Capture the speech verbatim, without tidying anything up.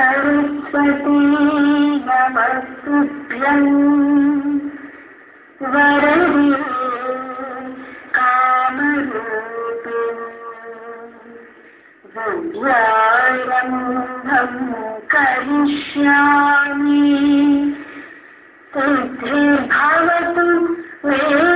सरस्वती नमस्तुभ्यं वरदे कामरूपिणी विद्यारम्भं करिष्यामि सिद्धिर्भवतु मे